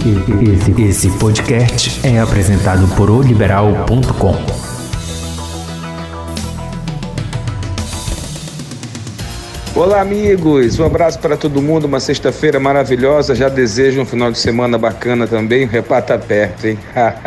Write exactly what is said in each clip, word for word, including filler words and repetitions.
Esse, esse podcast é apresentado por o liberal ponto com. Olá, amigos, um abraço para todo mundo, uma sexta-feira maravilhosa, já desejo um final de semana bacana também, o Repá tá perto, hein?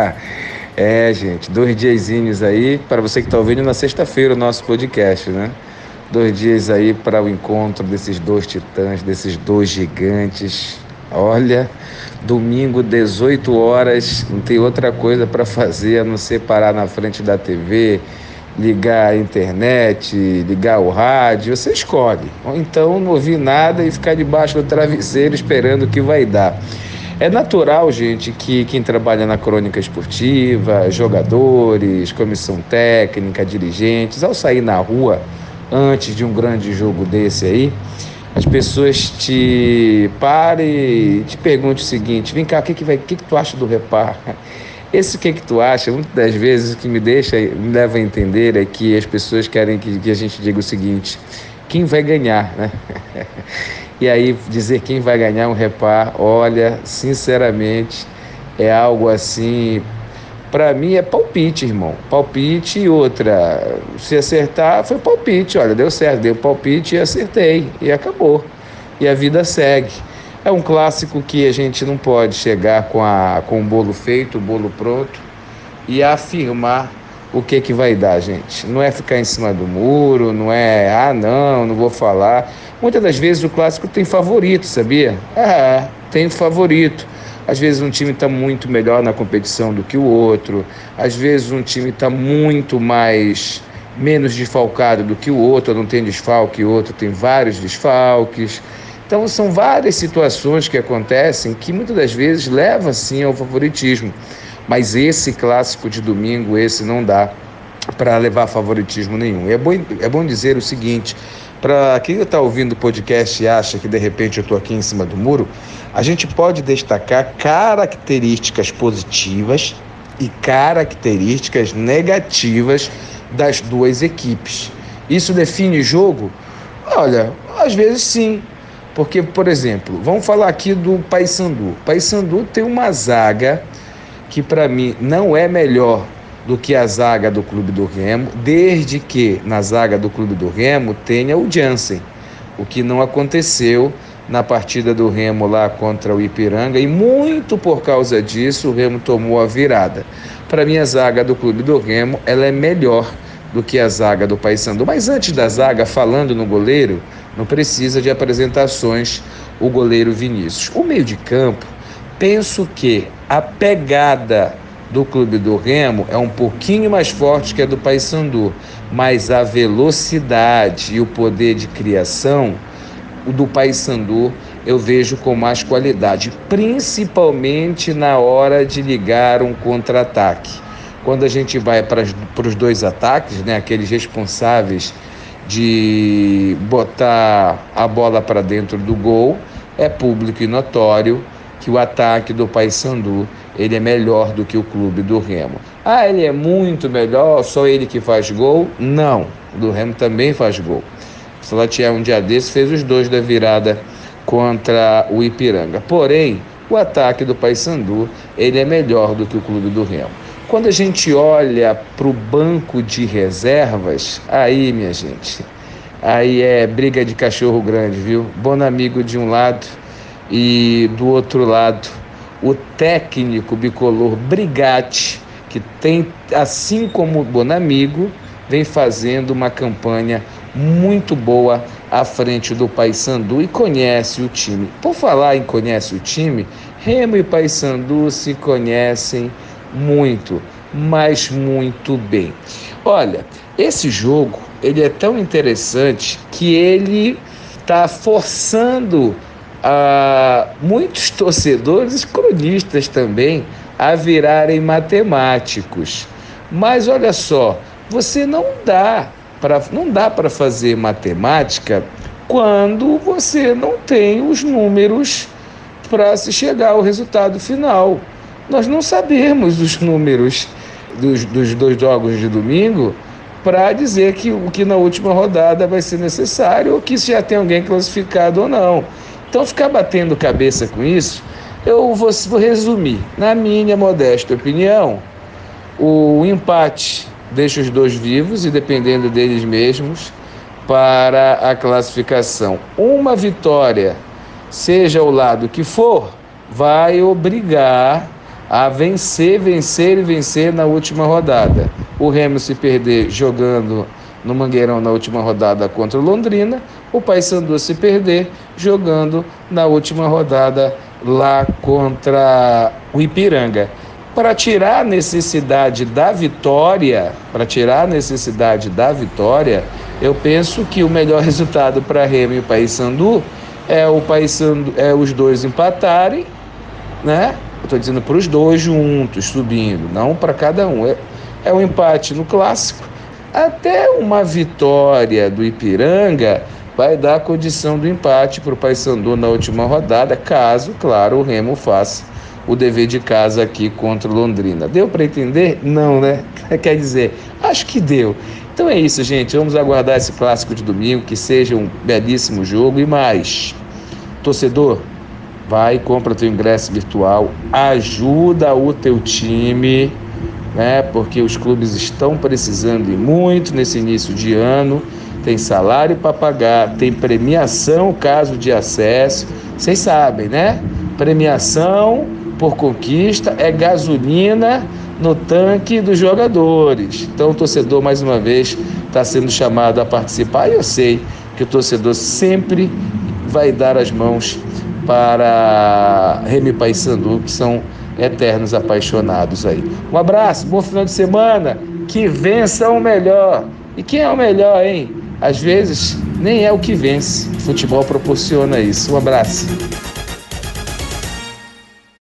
É, gente, dois diazinhos aí, para você que está ouvindo na sexta-feira o nosso podcast, né? Dois dias aí para o encontro desses dois titãs, desses dois gigantes. Olha, domingo, dezoito horas, não tem outra coisa para fazer a não ser parar na frente da T V, ligar a internet, ligar o rádio, você escolhe. Ou então não ouvir nada e ficar debaixo do travesseiro esperando o que vai dar. É natural, gente, que quem trabalha na crônica esportiva, jogadores, comissão técnica, dirigentes, ao sair na rua antes de um grande jogo desse aí, as pessoas te parem e te perguntem o seguinte: vem cá, o que, que, vai, o que, que tu acha do Repá? Esse que que tu acha, muitas das vezes o que me deixa, me leva a entender é que as pessoas querem que, que a gente diga o seguinte: quem vai ganhar, né? E aí dizer quem vai ganhar um Repá, olha, sinceramente, é algo assim, para mim é palpite, irmão. Palpite e outra, se acertar foi palpite, olha, deu certo, deu palpite e acertei, e acabou. E a vida segue. É um clássico que a gente não pode chegar com, a, com o bolo feito, o bolo pronto, e afirmar o que que vai dar, gente. Não é ficar em cima do muro, não é, ah, não, não vou falar. Muitas das vezes o clássico tem favorito, sabia? É, tem favorito. Às vezes um time está muito melhor na competição do que o outro. Às vezes um time está muito mais, menos desfalcado do que o outro, não tem desfalque, o outro tem vários desfalques. Então são várias situações que acontecem que muitas das vezes levam sim ao favoritismo. Mas esse clássico de domingo, esse não dá para levar favoritismo nenhum. É bom, é bom dizer o seguinte: para quem está ouvindo o podcast e acha que de repente eu estou aqui em cima do muro, a gente pode destacar características positivas e características negativas das duas equipes. Isso define jogo? Olha, às vezes sim. Porque, por exemplo, vamos falar aqui do Paysandu. Paysandu tem uma zaga que para mim não é melhor do que a zaga do Clube do Remo, desde que na zaga do Clube do Remo tenha o Jansen, o que não aconteceu na partida do Remo lá contra o Ipiranga, e muito por causa disso o Remo tomou a virada. Para mim a zaga do Clube do Remo ela é melhor do que a zaga do Paysandu. Mas antes da zaga, falando no goleiro, não precisa de apresentações o goleiro Vinícius. O meio de campo, penso que a pegada do Clube do Remo é um pouquinho mais forte que a do Paysandu, mas a velocidade e o poder de criação, o do Paysandu eu vejo com mais qualidade, principalmente na hora de ligar um contra-ataque. Quando a gente vai para os dois ataques, né, aqueles responsáveis de botar a bola para dentro do gol, é público e notório que o ataque do Paysandu ele é melhor do que o Clube do Remo. Ah, ele é muito melhor, só ele que faz gol? Não, o do Remo também faz gol. O Salatiel um dia desses fez os dois da virada contra o Ipiranga. Porém, o ataque do Paysandu ele é melhor do que o Clube do Remo. Quando a gente olha para o banco de reservas, aí, minha gente, aí é briga de cachorro grande, viu? Bonamigo de um lado e do outro lado o técnico bicolor Brigatti, que tem, assim como o Bonamigo, vem fazendo uma campanha muito boa à frente do Paysandu e conhece o time. Por falar em conhece o time, Remo e Paysandu se conhecem muito, mas muito bem. Olha, esse jogo ele é tão interessante que ele está forçando a muitos torcedores e cronistas também a virarem matemáticos. Mas olha só, você não dá para não dá para fazer matemática quando você não tem os números para se chegar ao resultado final. Nós não sabemos os números dos, dos dois jogos de domingo para dizer que o que na última rodada vai ser necessário ou que se já tem alguém classificado ou não. Então ficar batendo cabeça com isso Eu vou, vou resumir. Na minha modesta opinião, o empate deixa os dois vivos e dependendo deles mesmos para a classificação. Uma vitória, seja o lado que for, vai obrigar a vencer, vencer e vencer na última rodada. O Remo, se perder jogando no Mangueirão na última rodada contra o Londrina, o Paysandu, se perder jogando na última rodada lá contra o Ipiranga. Para tirar a necessidade da vitória, para tirar a necessidade da vitória, eu penso que o melhor resultado para Remo e Paysandu é o Paysandu, é os dois empatarem, né? Eu estou dizendo para os dois juntos, subindo, não para cada um. É, é um empate no clássico. Até uma vitória do Ipiranga vai dar a condição do empate para o Paysandu na última rodada, caso, claro, o Remo faça o dever de casa aqui contra o Londrina. Deu para entender? Não, né? Quer dizer, acho que deu. Então é isso, gente. Vamos aguardar esse clássico de domingo, que seja um belíssimo jogo. E mais, torcedor, vai, compra teu ingresso virtual, ajuda o teu time, né? Porque os clubes estão precisando e muito nesse início de ano. Tem salário para pagar, tem premiação caso de acesso. Vocês sabem, né? Premiação por conquista é gasolina no tanque dos jogadores. Então o torcedor, mais uma vez, está sendo chamado a participar. E eu sei que o torcedor sempre vai dar as mãos para Remo e Paysandu, que são eternos apaixonados aí. Um abraço, bom final de semana, que vença o melhor. E quem é o melhor, hein? Às vezes nem é o que vence. O futebol proporciona isso. Um abraço.